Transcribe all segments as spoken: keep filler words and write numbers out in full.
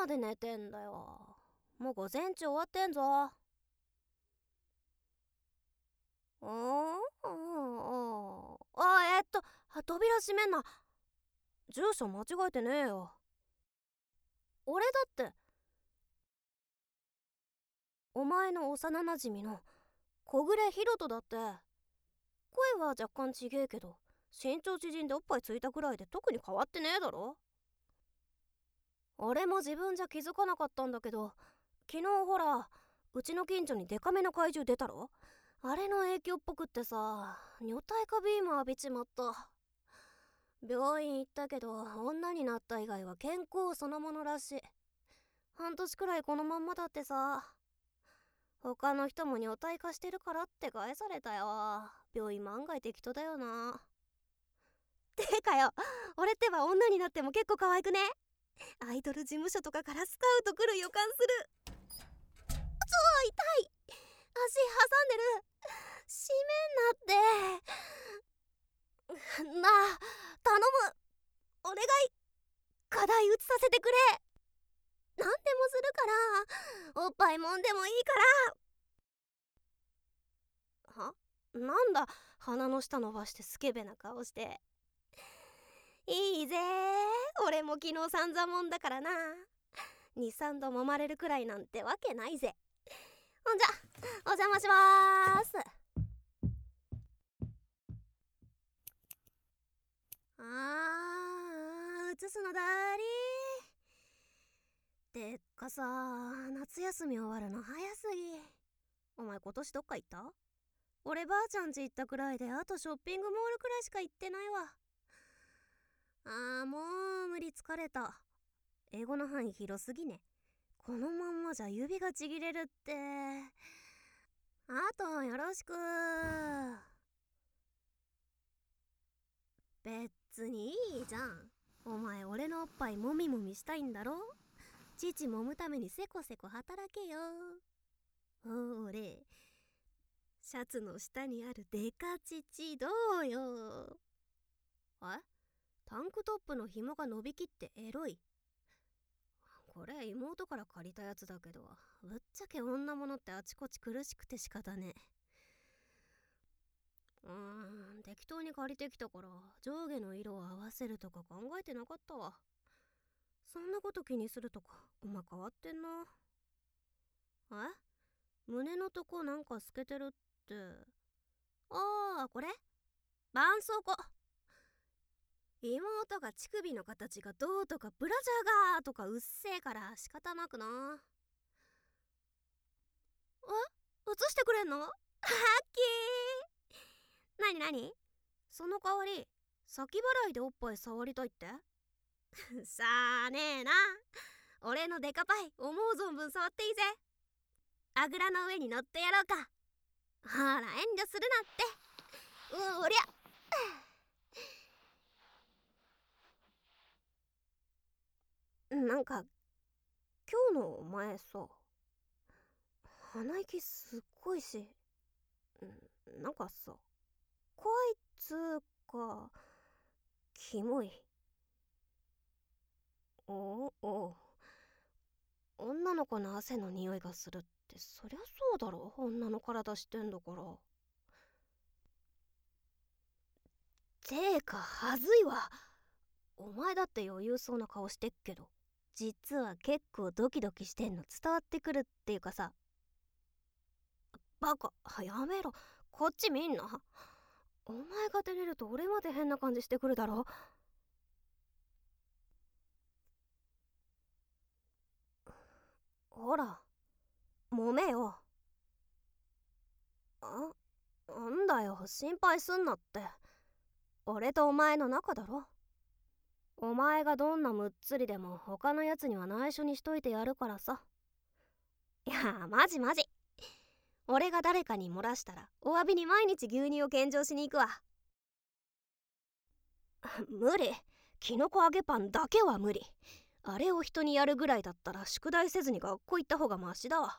まで寝てんだよ。もう午前中終わってんぞ。あーあーあえっと扉閉めんな。住所間違えてねえよ。俺だってお前の幼なじみの小暮ひろとだって。声は若干ちげえけど身長縮んでおっぱいついたくらいで特に変わってねえだろ。俺も自分じゃ気づかなかったんだけど、昨日ほらうちの近所にデカめの怪獣出たろ。あれの影響っぽくってさ、女体化ビーム浴びちまった。病院行ったけど女になった以外は健康そのものらしい。半年くらいこのまんまだってさ。他の人も女体化してるからって返されたよ。病院も案外適当だよな。てかよ、俺ってば女になっても結構可愛くね。アイドル事務所とかからスカウト来る予感する。ちょ痛い、足挟んでる。閉めんなって。なあ頼む、お願い。課題移させてくれ。何でもするから、おっぱいもんでもいいから。はなんだ鼻の下伸ばしてスケベな顔して。いいぜ、俺も昨日散々もんだからな。にさんど揉まれるくらいなんてわけないぜ。ほんじゃお邪魔しまーす。あー映すのだーりー。てっかさ、夏休み終わるの早すぎ。お前今年どっか行った？俺ばあちゃん家行ったくらいで、あとショッピングモールくらいしか行ってないわ。あーもう無理、疲れた。英語の範囲広すぎね。このまんまじゃ指がちぎれるって。あとよろしく。別にいいじゃん。お前俺のおっぱいもみもみしたいんだろ。父揉むためにせこせこ働けよ。ほーれ、シャツの下にあるデカ乳どうよ。え、タンクトップの紐が伸びきってエロい。これ妹から借りたやつだけど、ぶっちゃけ女物ってあちこち苦しくて仕方ねえ。うーん、適当に借りてきたから上下の色を合わせるとか考えてなかったわ。そんなこと気にするとかお前変わってんな。え、胸のとこなんか透けてるって。ああこれ絆創膏。妹が乳首の形がどうとかブラジャーがとかうっせえから仕方なくな。え、映してくれんの？ハッキー。なになに、その代わり先払いでおっぱい触りたいって？さあねえな、俺のデカパイ思う存分触っていいぜ。あぐらの上に乗ってやろうか。ほら遠慮するなって。うおりゃ。なんか今日のお前さ、鼻息すっごいし、なんかさ怖いっつーかキモい。おお、女の子の汗の匂いがするってそりゃそうだろ、女の体してんだから。てーかはずいわ。お前だって余裕そうな顔してっけど、実は結構ドキドキしてんの伝わってくるっていうかさ。バカ、やめろ、こっち見んな。お前が照れると俺まで変な感じしてくるだろ。ほら揉めよ。あ、なんだよ心配すんなって。俺とお前の仲だろ。お前がどんなむっつりでも他のやつには内緒にしといてやるからさ。いやマジマジ、俺が誰かに漏らしたらお詫びに毎日牛乳を献上しに行くわ。無理、キノコ揚げパンだけは無理。あれを人にやるぐらいだったら宿題せずに学校行った方がマシだわ。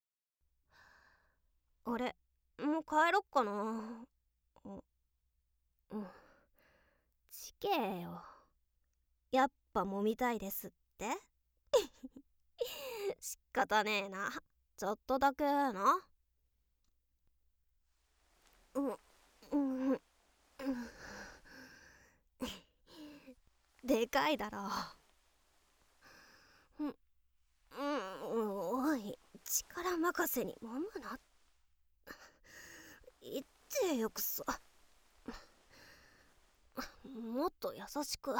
俺もう帰ろっかな。うん、ちけえよ。やっぱ揉みたいですって方ねえな。ちょっとだけな。うん、うん、うん。でかいだろ。うん、うん、おい、力任せに揉むな。言ってよくそ。もっと優しく。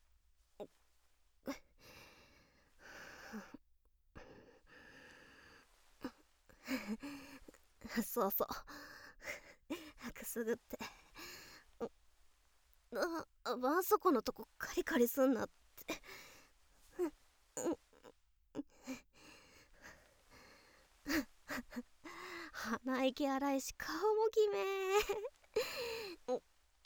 そうそう。くすぐって。あ、ばんそこのとこカリカリすんなって。鼻息荒いし顔もきめー。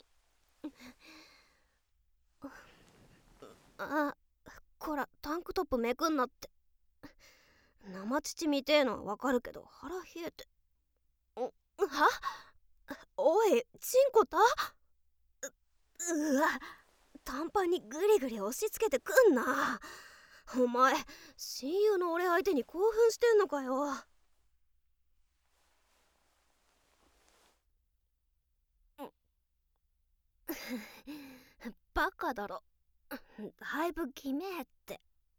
あ、こらタンクトップめくんなって。生乳みてえのはわかるけど腹冷えて。は、おいチンコた。うわ、短パンにグリグリ押し付けてくんな。お前親友の俺相手に興奮してんのかよ。バカだろ。だいぶきめえって。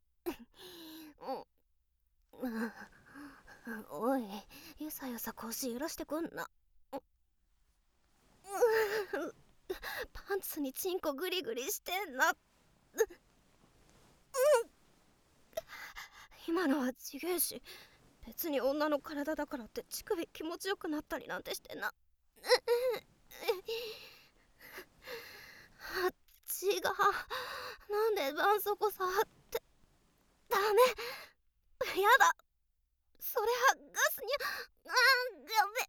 おい、ゆさゆさ腰揺らしてくんな。パンツにチンコグリグリしてんな。今のはちげえし、別に女の体だからって乳首気持ちよくなったりなんてしてな。あっちがなんで絆創膏触って。ダメ、やだ、それはガスにゃ。あー、やべ。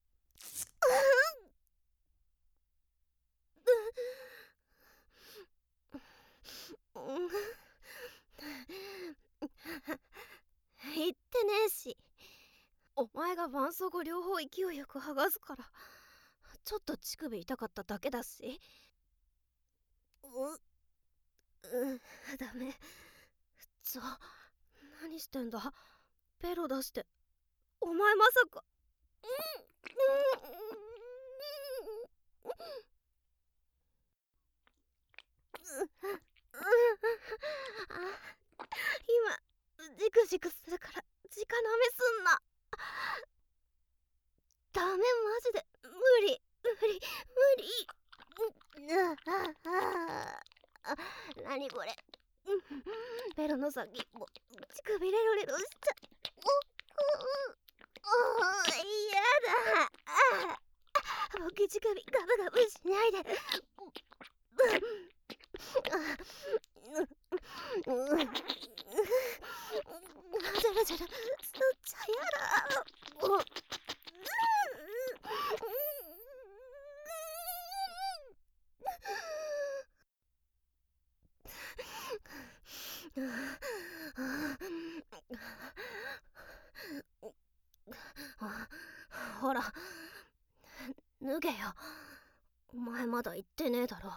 言ってねえし。お前が絆創膏両方勢いよく剥がすからちょっと乳首痛かっただけだし。ううんダメ。ちょ、何してんだ。ベロ出して。お前まさか。今ジクジクするから直なめすんな。ダメ、マジで無理無理無理。なにこれ。ベロの先も乳首レロレロしちゃう。おお、やだ。僕乳首ガブガブしないで。ジャラジャラ吸っちゃやだ。ほら脱げよ。お前まだ言ってねえだろ。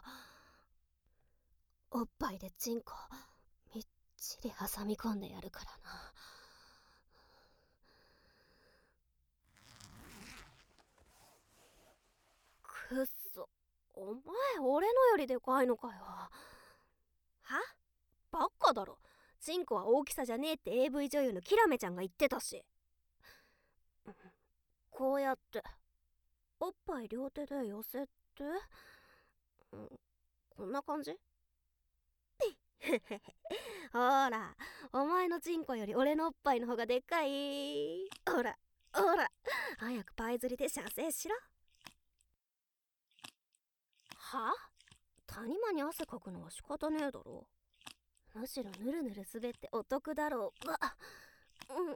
おっぱいでチンコみっちり挟み込んでやるからな。くっそ、お前俺のよりでかいのかよ。は？バカだろ。チンコは大きさじゃねえって エーブイ 女優のキラメちゃんが言ってたし。こうやっておっぱい両手で寄せて、うん、こんな感じ。ほら、お前のチンコより俺のおっぱいの方がでかい。ほらほら、早くパイ釣りで射精しろ。は？谷間に汗かくのは仕方ねえだろ。むしろぬるぬる滑ってお得だろうが。うん。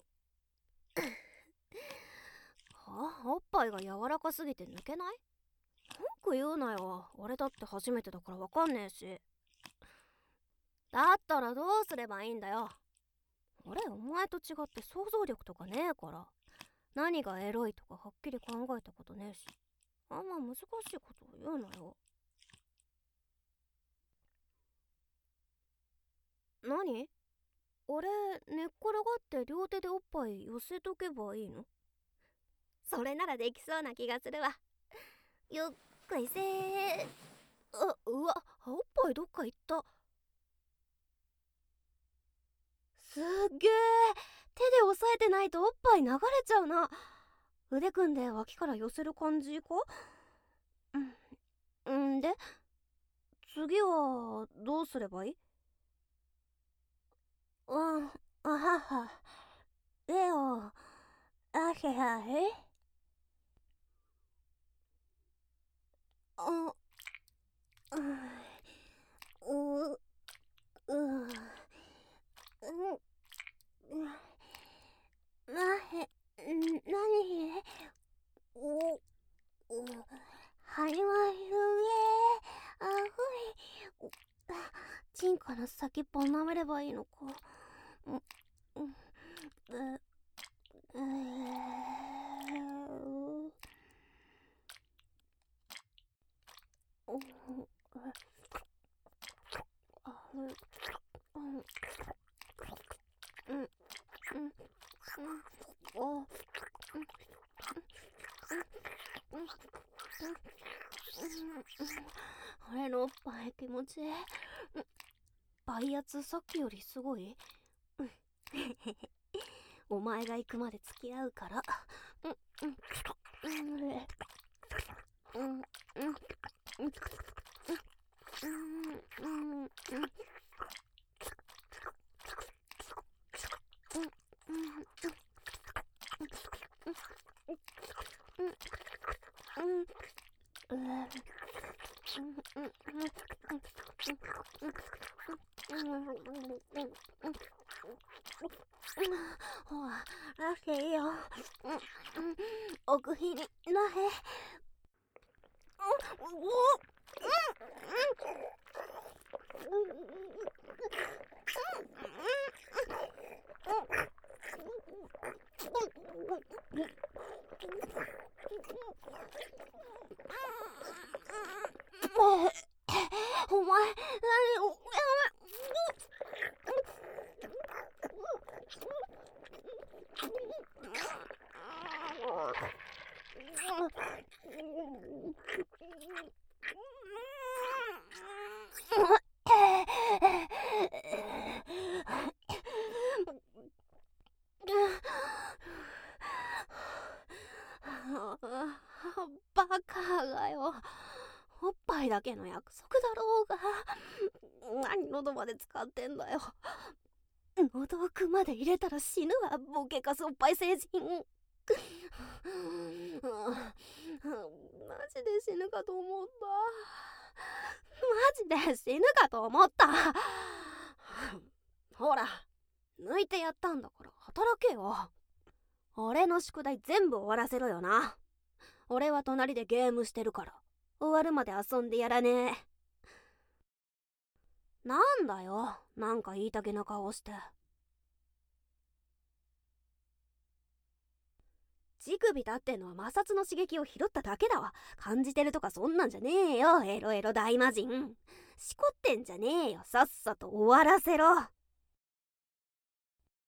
は？おっぱいが柔らかすぎて抜けない？文句言うなよ。俺だって初めてだからわかんねえし。だったらどうすればいいんだよ。俺お前と違って想像力とかねえから、何がエロいとかはっきり考えたことねえし、あんま難しいこと言うなよ。何？ 俺寝っ転がって両手でおっぱい寄せとけばいいの？それならできそうな気がするわ。よっこいせー。あ、うわ、おっぱいどっか行った。すっげー、手で押さえてないとおっぱい流れちゃうな。腕組んで脇から寄せる感じか？うん、んで次はどうすればいい？うん、あはは、えお、あへはへ、あ、うん、う、う、うん、なへ、なに、お、お、はりまるえ、あふい、チンから先っぽ舐めればいいのか。うん、うん、う、うう、あ、うん、うん、うん、お、俺のおっぱい気持ちいい。倍圧さっきよりすごい。お前が行くまで付き合うから。うんうんうんうんうんうんうんほら、ラッキーいいよ。奥日になへ。お前、何を。バカがよ。おっぱいだけの約束だろうが。何喉まで使ってんだよ。喉奥まで入れたら死ぬわ、ボケかすおっぱい成人。マジで死ぬかと思った。マジで死ぬかと思った。ほら、抜いてやったんだから働けよ。俺の宿題全部終わらせろよな。俺は隣でゲームしてるから終わるまで遊んでやらねえ。なんだよ、なんか言いたげな顔して。乳首だってのは摩擦の刺激を拾っただけだわ。感じてるとかそんなんじゃねえよ、エロエロ大魔人。しこってんじゃねえよ、さっさと終わらせろ。